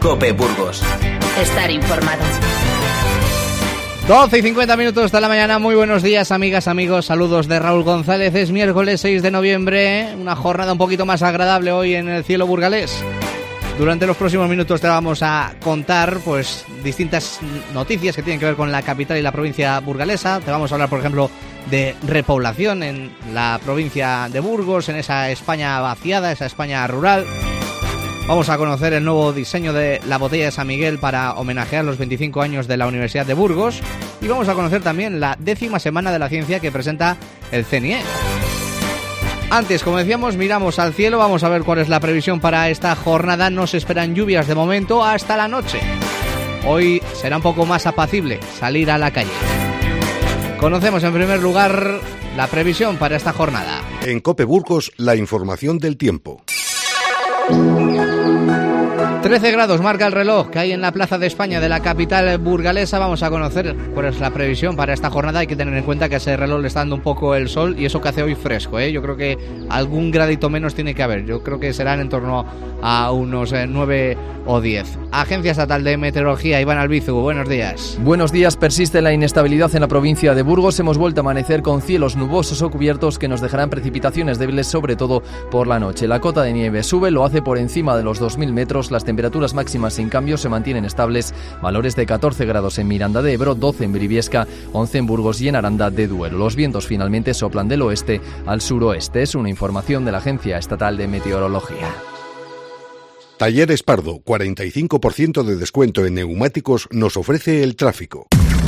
COPE Burgos. Estar informado. 12:50 de la mañana, muy buenos días amigas, amigos, saludos de Raúl González. Es miércoles 6 de noviembre, una jornada un poquito más agradable hoy en el cielo burgalés. Durante los próximos minutos te vamos a contar pues distintas noticias que tienen que ver con la capital y la provincia burgalesa. Te vamos a hablar, por ejemplo, de repoblación en la provincia de Burgos, en esa España vaciada, esa España rural. Vamos a conocer el nuevo diseño de la botella de San Miguel para homenajear los 25 años de la Universidad de Burgos. Y vamos a conocer también la 10ª Semana de la Ciencia que presenta el CNIE. Antes, como decíamos, miramos al cielo, vamos a ver cuál es la previsión para esta jornada. No se esperan lluvias de momento hasta la noche. Hoy será un poco más apacible salir a la calle. Conocemos en primer lugar la previsión para esta jornada. En COPE Burgos, la información del tiempo. 13 grados marca el reloj que hay en la Plaza de España de la capital burgalesa. Vamos a conocer cuál es la previsión para esta jornada. Hay que tener en cuenta que a ese reloj le está dando un poco el sol y eso que hace hoy fresco, ¿eh? Yo creo que algún gradito menos tiene que haber. Yo creo que serán en torno a unos 9 o 10. Agencia Estatal de Meteorología, Iván Albizu, buenos días. Buenos días. Persiste la inestabilidad en la provincia de Burgos. Hemos vuelto a amanecer con cielos nubosos o cubiertos que nos dejarán precipitaciones débiles, sobre todo por la noche. La cota de nieve sube, lo hace por encima de los 2.000 metros. Las temperaturas máximas sin cambio se mantienen estables. Valores de 14 grados en Miranda de Ebro, 12 en Briviesca, 11 en Burgos y en Aranda de Duero. Los vientos finalmente soplan del oeste al suroeste. Es una información de la Agencia Estatal de Meteorología. Talleres Pardo, 45% de descuento en neumáticos nos ofrece el tráfico.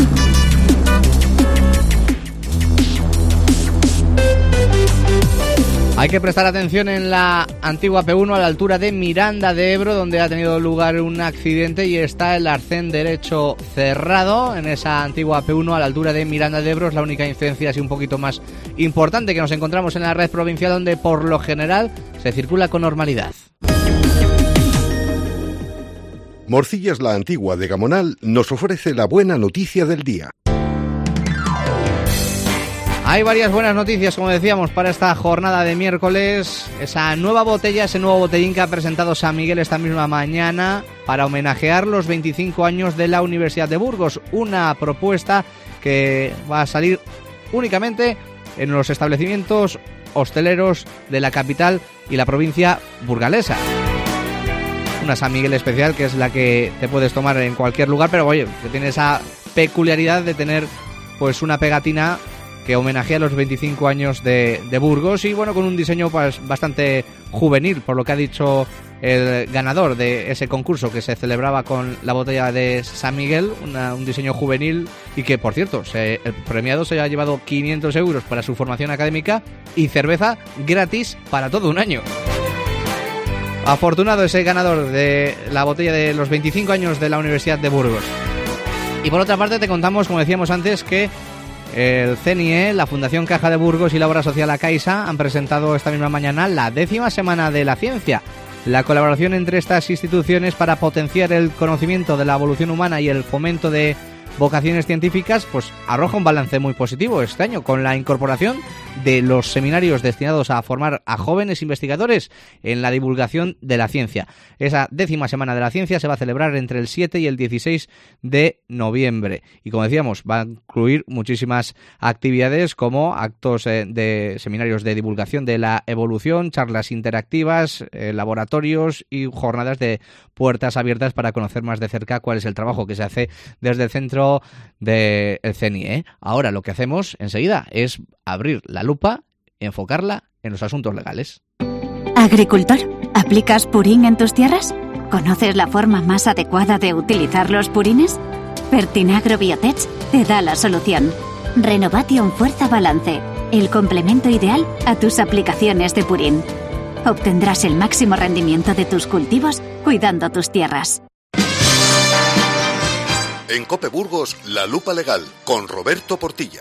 Hay que prestar atención en la antigua P1 a la altura de Miranda de Ebro, donde ha tenido lugar un accidente y está el arcén derecho cerrado. En esa antigua P1 a la altura de Miranda de Ebro es la única incidencia así un poquito más importante que nos encontramos en la red provincial, donde por lo general se circula con normalidad. Morcillas la Antigua de Gamonal nos ofrece la buena noticia del día. Hay varias buenas noticias, como decíamos, para esta jornada de miércoles. Esa nueva botella, ese nuevo botellín que ha presentado San Miguel esta misma mañana para homenajear los 25 años de la Universidad de Burgos. Una propuesta que va a salir únicamente en los establecimientos hosteleros de la capital y la provincia burgalesa. Una San Miguel especial que es la que te puedes tomar en cualquier lugar, pero oye, que tiene esa peculiaridad de tener pues una pegatina que homenajea los 25 años de Burgos y bueno, con un diseño pues bastante juvenil, por lo que ha dicho el ganador de ese concurso que se celebraba con la botella de San Miguel, un diseño juvenil y que, por cierto, el premiado se ha llevado 500 euros para su formación académica y cerveza gratis para todo un año. Afortunado ese ganador de la botella de los 25 años de la Universidad de Burgos. Y por otra parte te contamos, como decíamos antes, que el CNIE, la Fundación Caja de Burgos y la Obra Social La Caixa han presentado esta misma mañana la 10ª Semana de la Ciencia. La colaboración entre estas instituciones para potenciar el conocimiento de la evolución humana y el fomento de vocaciones científicas, pues arroja un balance muy positivo este año, con la incorporación de los seminarios destinados a formar a jóvenes investigadores en la divulgación de la ciencia. Esa 10ª Semana de la Ciencia se va a celebrar entre el 7 y el 16 de noviembre. Y como decíamos, va a incluir muchísimas actividades como actos de seminarios de divulgación de la evolución, charlas interactivas, laboratorios y jornadas de puertas abiertas para conocer más de cerca cuál es el trabajo que se hace desde el centro del CNIE. Ahora lo que hacemos enseguida es abrir la lupa y enfocarla en los asuntos legales. Agricultor, ¿aplicas purín en tus tierras? ¿Conoces la forma más adecuada de utilizar los purines? Fertinagro Biotech te da la solución. Renovation Fuerza Balance, el complemento ideal a tus aplicaciones de purín. Obtendrás el máximo rendimiento de tus cultivos cuidando tus tierras. En COPE Burgos, La Lupa Legal, con Roberto Portilla.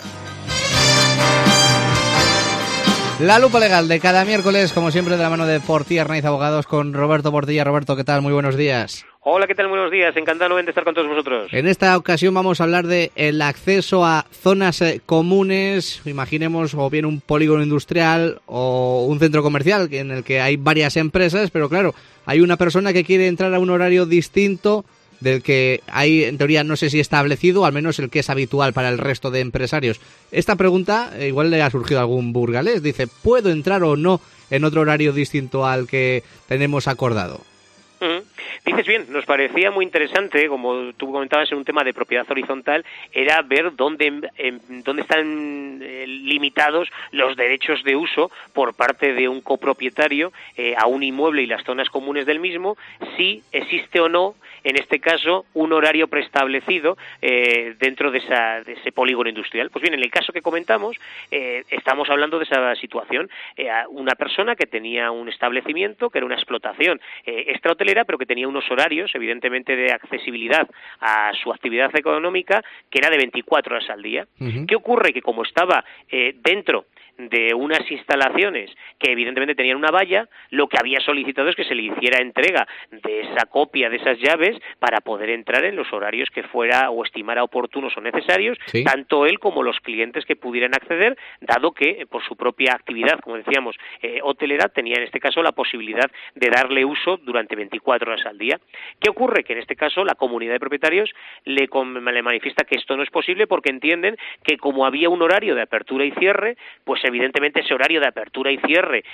La Lupa Legal de cada miércoles, como siempre, de la mano de Portilla Arnaiz Abogados, con Roberto Portilla. Roberto, ¿qué tal? Muy buenos días. Hola, ¿qué tal? Buenos días, encantado de estar con todos vosotros. En esta ocasión vamos a hablar de el acceso a zonas comunes, imaginemos o bien un polígono industrial o un centro comercial en el que hay varias empresas, pero claro, hay una persona que quiere entrar a un horario distinto del que hay, en teoría, no sé si establecido, o al menos el que es habitual para el resto de empresarios. Esta pregunta igual le ha surgido a algún burgalés, dice, ¿puedo entrar o no en otro horario distinto al que tenemos acordado? Dices bien, nos parecía muy interesante, como tú comentabas, en un tema de propiedad horizontal, era ver dónde están limitados los derechos de uso por parte de un copropietario a un inmueble y las zonas comunes del mismo, si existe o no, en este caso, un horario preestablecido dentro de ese polígono industrial. Pues bien, en el caso que comentamos, estamos hablando de esa situación. Una persona que tenía un establecimiento, que era una explotación extrahotelera, pero que tenía unos horarios, evidentemente, de accesibilidad a su actividad económica, que era de 24 horas al día. Uh-huh. ¿Qué ocurre? Que como estaba dentro de unas instalaciones que evidentemente tenían una valla, lo que había solicitado es que se le hiciera entrega de esa copia de esas llaves para poder entrar en los horarios que fuera o estimara oportunos o necesarios, ¿sí? Tanto él como los clientes que pudieran acceder, dado que por su propia actividad, como decíamos, hotelera, tenía en este caso la posibilidad de darle uso durante 24 horas al día. ¿Qué ocurre? Que en este caso la comunidad de propietarios le manifiesta que esto no es posible porque entienden que como había un horario de apertura y cierre, pues evidentemente ese horario de apertura y cierre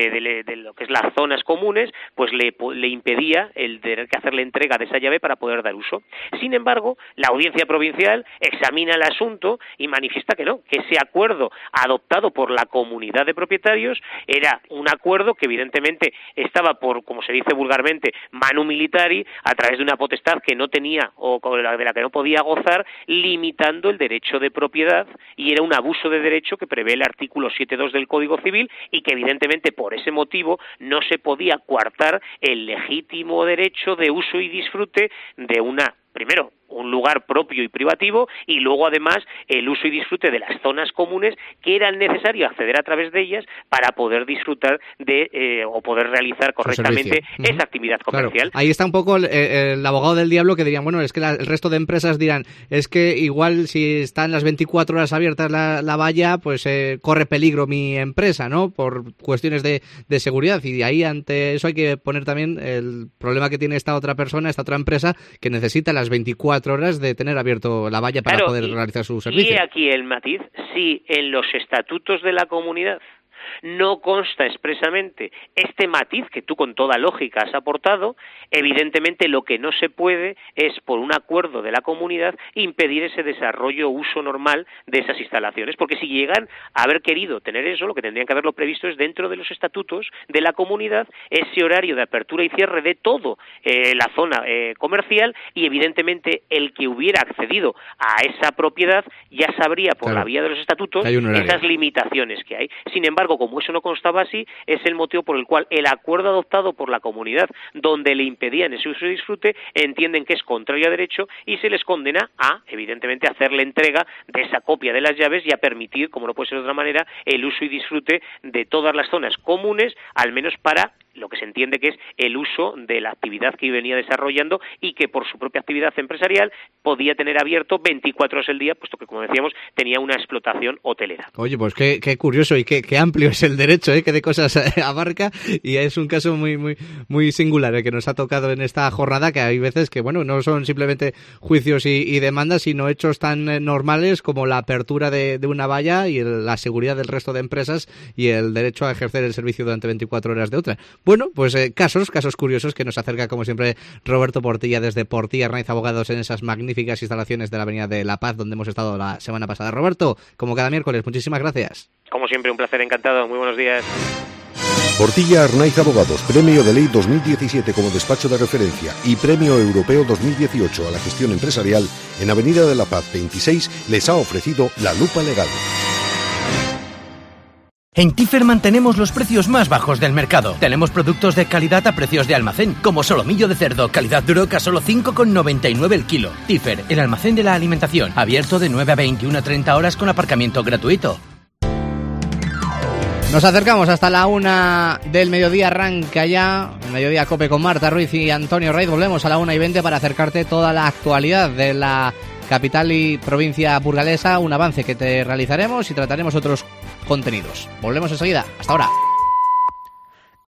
de lo que es las zonas comunes, pues le impedía el tener que hacerle entrega de esa llave para poder dar uso. Sin embargo, la audiencia provincial examina el asunto y manifiesta que no, que ese acuerdo adoptado por la comunidad de propietarios era un acuerdo que evidentemente estaba por, como se dice vulgarmente, manu militari, a través de una potestad que no tenía o de la que no podía gozar, limitando el derecho de propiedad, y era un abuso de derecho que prevé el artículo 7.2 del Código Civil, y que evidentemente por ese motivo no se podía coartar el legítimo derecho de uso y disfrute de primero, un lugar propio y privativo, y luego además el uso y disfrute de las zonas comunes que era necesario acceder a través de ellas para poder disfrutar de o poder realizar correctamente esa actividad comercial. Claro. Ahí está un poco el abogado del diablo, que dirían, bueno, es que el resto de empresas dirán, es que igual si están las 24 horas abiertas la valla, pues corre peligro mi empresa, ¿no? Por cuestiones de seguridad, y ahí ante eso hay que poner también el problema que tiene esta otra empresa, que necesita las 24 horas de tener abierto la valla para poder realizar su servicio. Y aquí el matiz, si en los estatutos de la comunidad no consta expresamente este matiz que tú con toda lógica has aportado, evidentemente lo que no se puede es, por un acuerdo de la comunidad, impedir ese desarrollo o uso normal de esas instalaciones, porque si llegan a haber querido tener eso, lo que tendrían que haberlo previsto es dentro de los estatutos de la comunidad ese horario de apertura y cierre de todo la zona comercial, y evidentemente el que hubiera accedido a esa propiedad ya sabría por la vía de los estatutos esas limitaciones que hay. Sin embargo, como eso no constaba así, es el motivo por el cual el acuerdo adoptado por la comunidad, donde le impedían ese uso y disfrute, entienden que es contrario a derecho y se les condena a, evidentemente, hacerle entrega de esa copia de las llaves y a permitir, como no puede ser de otra manera, el uso y disfrute de todas las zonas comunes, al menos para lo que se entiende que es el uso de la actividad que venía desarrollando y que por su propia actividad empresarial podía tener abierto 24 horas al día, puesto que, como decíamos, tenía una explotación hotelera. Oye, pues qué curioso y qué amplio es el derecho, qué de cosas abarca, y es un caso muy singular que nos ha tocado en esta jornada, que hay veces que, bueno, no son simplemente juicios y demandas, sino hechos tan normales como la apertura de una valla y la seguridad del resto de empresas y el derecho a ejercer el servicio durante 24 horas de otra. Bueno, pues casos curiosos que nos acerca, como siempre, Roberto Portilla desde Portilla Arnaiz Abogados en esas magníficas instalaciones de la Avenida de la Paz, donde hemos estado la semana pasada. Roberto, como cada miércoles, muchísimas gracias. Como siempre, un placer, encantado. Muy buenos días. Portilla Arnaiz Abogados, Premio de Ley 2017 como despacho de referencia y Premio Europeo 2018 a la gestión empresarial, en Avenida de la Paz 26, les ha ofrecido la lupa legal. En Tifer mantenemos los precios más bajos del mercado. Tenemos productos de calidad a precios de almacén, como solomillo de cerdo, calidad Duroc a solo 5,99 el kilo. Tifer, el almacén de la alimentación, abierto de 9 a 21 a 30 horas con aparcamiento gratuito. Nos acercamos hasta la 1 del mediodía, arranca ya el Mediodía Cope con Marta Ruiz y Antonio Raiz. Volvemos a la 1:20 para acercarte toda la actualidad de la capital y provincia burgalesa, un avance que te realizaremos y trataremos otros contenidos. Volvemos enseguida, hasta ahora.